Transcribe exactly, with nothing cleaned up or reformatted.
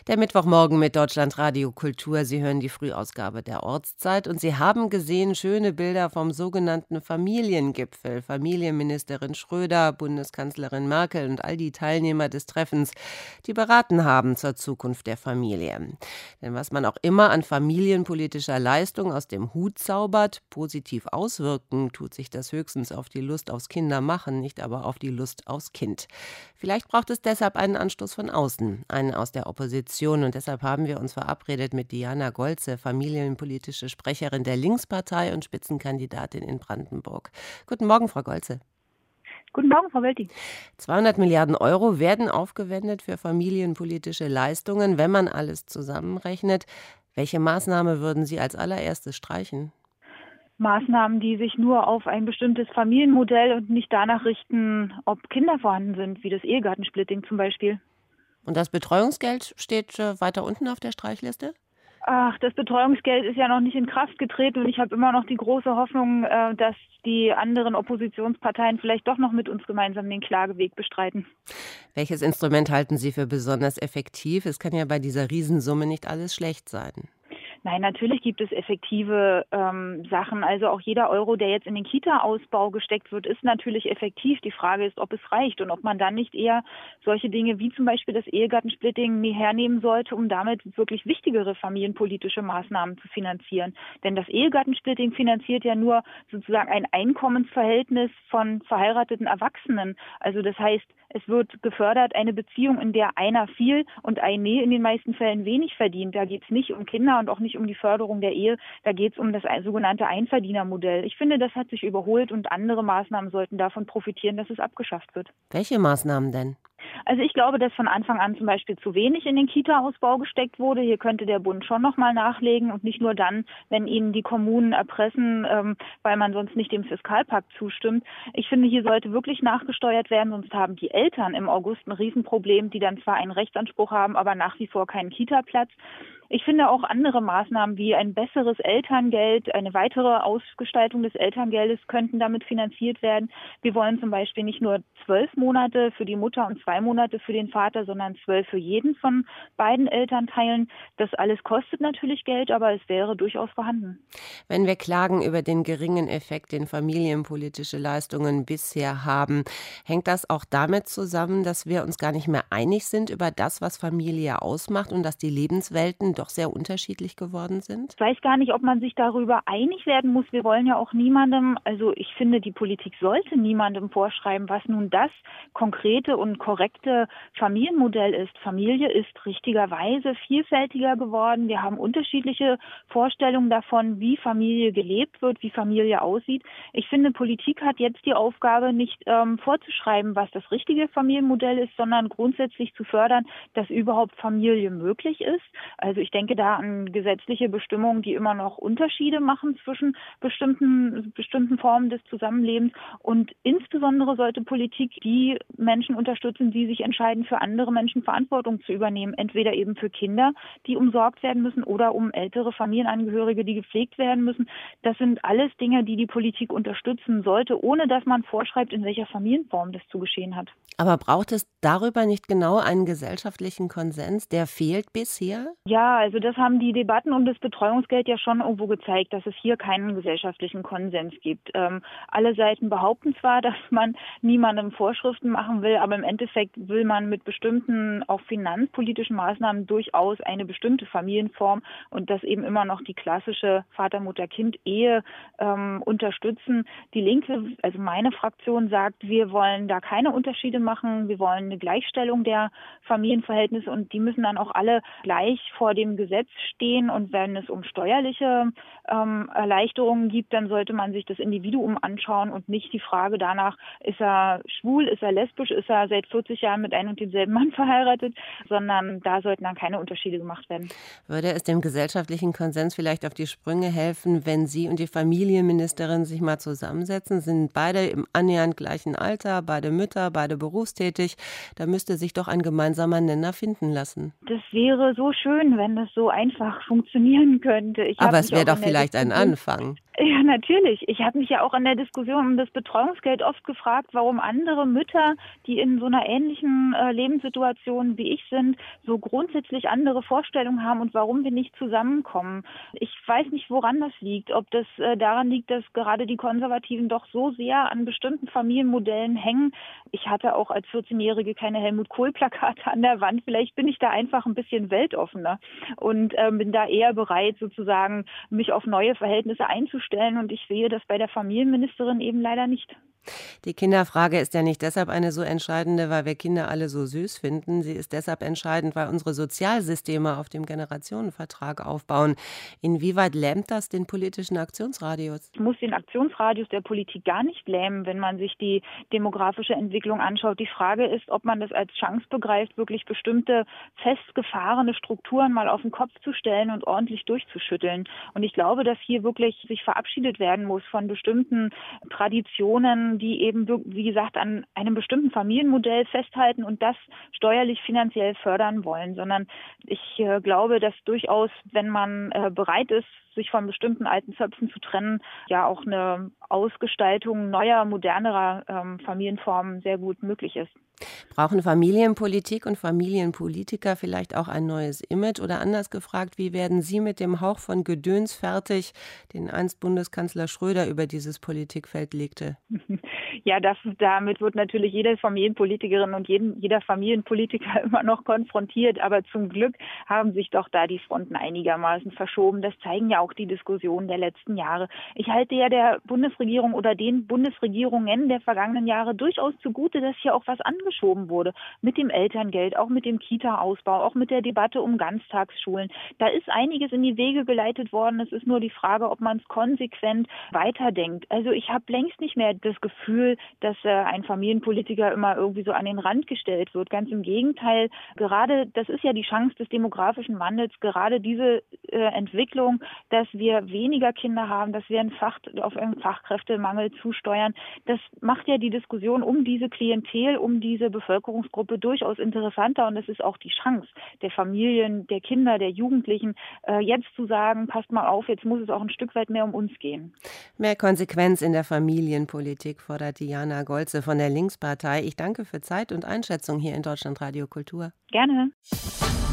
Der Mittwochmorgen mit Deutschlandradio Kultur. Sie hören die Frühausgabe der Ortszeit und Sie haben gesehen schöne Bilder vom sogenannten Familiengipfel. Familienministerin Schröder, Bundeskanzlerin Merkel und all die Teilnehmer des Treffens, die beraten haben zur Zukunft der Familie. Denn was man auch immer an familienpolitischer Leistung aus dem Hut zaubert, positiv auswirken tut sich das höchstens auf die Lust aufs Kindermachen, nicht aber auf die Lust aufs Kind. Vielleicht braucht es deshalb einen Anstoß von außen, einen aus der Opposition. Und deshalb haben wir uns verabredet mit Diana Golze, familienpolitische Sprecherin der Linkspartei und Spitzenkandidatin in Brandenburg. Guten Morgen, Frau Golze. Guten Morgen, Frau Wölting. zweihundert Milliarden Euro werden aufgewendet für familienpolitische Leistungen, wenn man alles zusammenrechnet. Welche Maßnahme würden Sie als allererstes streichen? Maßnahmen, die sich nur auf ein bestimmtes Familienmodell und nicht danach richten, ob Kinder vorhanden sind, wie das Ehegattensplitting zum Beispiel. Und das Betreuungsgeld steht äh, weiter unten auf der Streichliste? Ach, das Betreuungsgeld ist ja noch nicht in Kraft getreten und ich habe immer noch die große Hoffnung, äh, dass die anderen Oppositionsparteien vielleicht doch noch mit uns gemeinsam den Klageweg bestreiten. Welches Instrument halten Sie für besonders effektiv? Es kann ja bei dieser Riesensumme nicht alles schlecht sein. Nein, natürlich gibt es effektive ähm, Sachen. Also auch jeder Euro, der jetzt in den Kita-Ausbau gesteckt wird, ist natürlich effektiv. Die Frage ist, ob es reicht und ob man dann nicht eher solche Dinge wie zum Beispiel das Ehegattensplitting hernehmen sollte, um damit wirklich wichtigere familienpolitische Maßnahmen zu finanzieren. Denn das Ehegattensplitting finanziert ja nur sozusagen ein Einkommensverhältnis von verheirateten Erwachsenen. Also das heißt, es wird gefördert eine Beziehung, in der einer viel und eine in den meisten Fällen wenig verdient. Da geht es nicht um Kinder und auch nicht um die Förderung der Ehe. Da geht es um das sogenannte Einverdienermodell. Ich finde, das hat sich überholt und andere Maßnahmen sollten davon profitieren, dass es abgeschafft wird. Welche Maßnahmen denn? Also ich glaube, dass von Anfang an zum Beispiel zu wenig in den Kita-Ausbau gesteckt wurde. Hier könnte der Bund schon noch mal nachlegen und nicht nur dann, wenn ihnen die Kommunen erpressen, ähm, weil man sonst nicht dem Fiskalpakt zustimmt. Ich finde, hier sollte wirklich nachgesteuert werden, sonst haben die Eltern im August ein Riesenproblem, die dann zwar einen Rechtsanspruch haben, aber nach wie vor keinen Kita-Platz. Ich finde auch andere Maßnahmen wie ein besseres Elterngeld, eine weitere Ausgestaltung des Elterngeldes könnten damit finanziert werden. Wir wollen zum Beispiel nicht nur zwölf Monate für die Mutter und zwei Monate für den Vater, sondern zwölf für jeden von beiden Elternteilen. Das alles kostet natürlich Geld, aber es wäre durchaus vorhanden. Wenn wir klagen über den geringen Effekt, den familienpolitische Leistungen bisher haben, hängt das auch damit zusammen, dass wir uns gar nicht mehr einig sind über das, was Familie ausmacht und dass die Lebenswelten doch sehr unterschiedlich geworden sind? Ich weiß gar nicht, ob man sich darüber einig werden muss. Wir wollen ja auch niemandem, also ich finde, die Politik sollte niemandem vorschreiben, was nun das konkrete und korrekte Familienmodell ist. Familie ist richtigerweise vielfältiger geworden. Wir haben unterschiedliche Vorstellungen davon, wie Familie gelebt wird, wie Familie aussieht. Ich finde, Politik hat jetzt die Aufgabe, nicht ähm, vorzuschreiben, was das richtige Familienmodell ist, sondern grundsätzlich zu fördern, dass überhaupt Familie möglich ist. Also ich denke da an gesetzliche Bestimmungen, die immer noch Unterschiede machen zwischen bestimmten, bestimmten Formen des Zusammenlebens. Und insbesondere sollte Politik die Menschen unterstützen, die sich entscheiden, für andere Menschen Verantwortung zu übernehmen. Entweder eben für Kinder, die umsorgt werden müssen, oder um ältere Familienangehörige, die gepflegt werden müssen. Das sind alles Dinge, die die Politik unterstützen sollte, ohne dass man vorschreibt, in welcher Familienform das zu geschehen hat. Aber braucht es darüber nicht genau einen gesellschaftlichen Konsens? Der fehlt bisher? Ja, also das haben die Debatten um das Betreuungsgeld ja schon irgendwo gezeigt, dass es hier keinen gesellschaftlichen Konsens gibt. Ähm, alle Seiten behaupten zwar, dass man niemandem Vorschriften machen will, aber im Endeffekt will man mit bestimmten, auch finanzpolitischen Maßnahmen durchaus eine bestimmte Familienform und das eben immer noch die klassische Vater-Mutter-Kind-Ehe ähm, unterstützen. Die Linke, also meine Fraktion, sagt, wir wollen da keine Unterschiede machen, wir wollen eine Gleichstellung der Familienverhältnisse und die müssen dann auch alle gleich vor dem Gesetz stehen und wenn es um steuerliche ähm, Erleichterungen gibt, dann sollte man sich das Individuum anschauen und nicht die Frage danach, ist er schwul, ist er lesbisch, ist er seit vierzig Jahren mit einem und demselben Mann verheiratet, sondern da sollten dann keine Unterschiede gemacht werden. Würde es dem gesellschaftlichen Konsens vielleicht auf die Sprünge helfen, wenn Sie und die Familienministerin sich mal zusammensetzen? Sind beide im annähernd gleichen Alter, beide Mütter, beide berufstätig. Da müsste sich doch ein gemeinsamer Nenner finden lassen. Das wäre so schön, wenn das so einfach funktionieren könnte. Ich Aber es wäre doch vielleicht ein Anfang. Ja, natürlich. Ich habe mich ja auch in der Diskussion um das Betreuungsgeld oft gefragt, warum andere Mütter, die in so einer ähnlichen äh, Lebenssituation wie ich sind, so grundsätzlich andere Vorstellungen haben und warum wir nicht zusammenkommen. Ich weiß nicht, woran das liegt. Ob das äh, daran liegt, dass gerade die Konservativen doch so sehr an bestimmten Familienmodellen hängen. Ich hatte auch als vierzehnjährige keine Helmut Kohl-Plakate an der Wand. Vielleicht bin ich da einfach ein bisschen weltoffener und äh, bin da eher bereit, sozusagen mich auf neue Verhältnisse einzustellen. Und ich sehe das bei der Familienministerin eben leider nicht. Die Kinderfrage ist ja nicht deshalb eine so entscheidende, weil wir Kinder alle so süß finden. Sie ist deshalb entscheidend, weil unsere Sozialsysteme auf dem Generationenvertrag aufbauen. Inwieweit lähmt das den politischen Aktionsradius? Es muss den Aktionsradius der Politik gar nicht lähmen, wenn man sich die demografische Entwicklung anschaut. Die Frage ist, ob man das als Chance begreift, wirklich bestimmte festgefahrene Strukturen mal auf den Kopf zu stellen und ordentlich durchzuschütteln. Und ich glaube, dass hier wirklich sich verabschiedet werden muss von bestimmten Traditionen, die eben, wie gesagt, an einem bestimmten Familienmodell festhalten und das steuerlich finanziell fördern wollen, sondern ich äh, glaube, dass durchaus, wenn man äh, bereit ist, sich von bestimmten alten Zöpfen zu trennen, ja auch eine Ausgestaltung neuer, modernerer ähm, Familienformen sehr gut möglich ist. Brauchen Familienpolitik und Familienpolitiker vielleicht auch ein neues Image? Oder anders gefragt, wie werden Sie mit dem Hauch von Gedöns fertig, den einst Bundeskanzler Schröder über dieses Politikfeld legte? Ja, das, damit wird natürlich jede Familienpolitikerin und jeden, jeder Familienpolitiker immer noch konfrontiert. Aber zum Glück haben sich doch da die Fronten einigermaßen verschoben. Das zeigen ja auch die Diskussionen der letzten Jahre. Ich halte ja der Bundesregierung oder den Bundesregierungen der vergangenen Jahre durchaus zugute, dass hier auch was angeschoben wurde. Mit dem Elterngeld, auch mit dem Kita-Ausbau, auch mit der Debatte um Ganztagsschulen. Da ist einiges in die Wege geleitet worden. Es ist nur die Frage, ob man es konsequent weiterdenkt. Also ich habe längst nicht mehr das Gefühl, dass äh, ein Familienpolitiker immer irgendwie so an den Rand gestellt wird. Ganz im Gegenteil, gerade das ist ja die Chance des demografischen Wandels, gerade diese äh, Entwicklung, dass wir weniger Kinder haben, dass wir einen Fach, auf einen Fachkräftemangel zusteuern, das macht ja die Diskussion um diese Klientel, um diese Bevölkerungsgruppe durchaus interessanter und es ist auch die Chance der Familien, der Kinder, der Jugendlichen, äh, jetzt zu sagen, passt mal auf, jetzt muss es auch ein Stück weit mehr um uns gehen. Mehr Konsequenz in der Familienpolitik fordert Diana Goltze von der Linkspartei. Ich danke für Zeit und Einschätzung hier in Deutschlandradio Kultur. Gerne.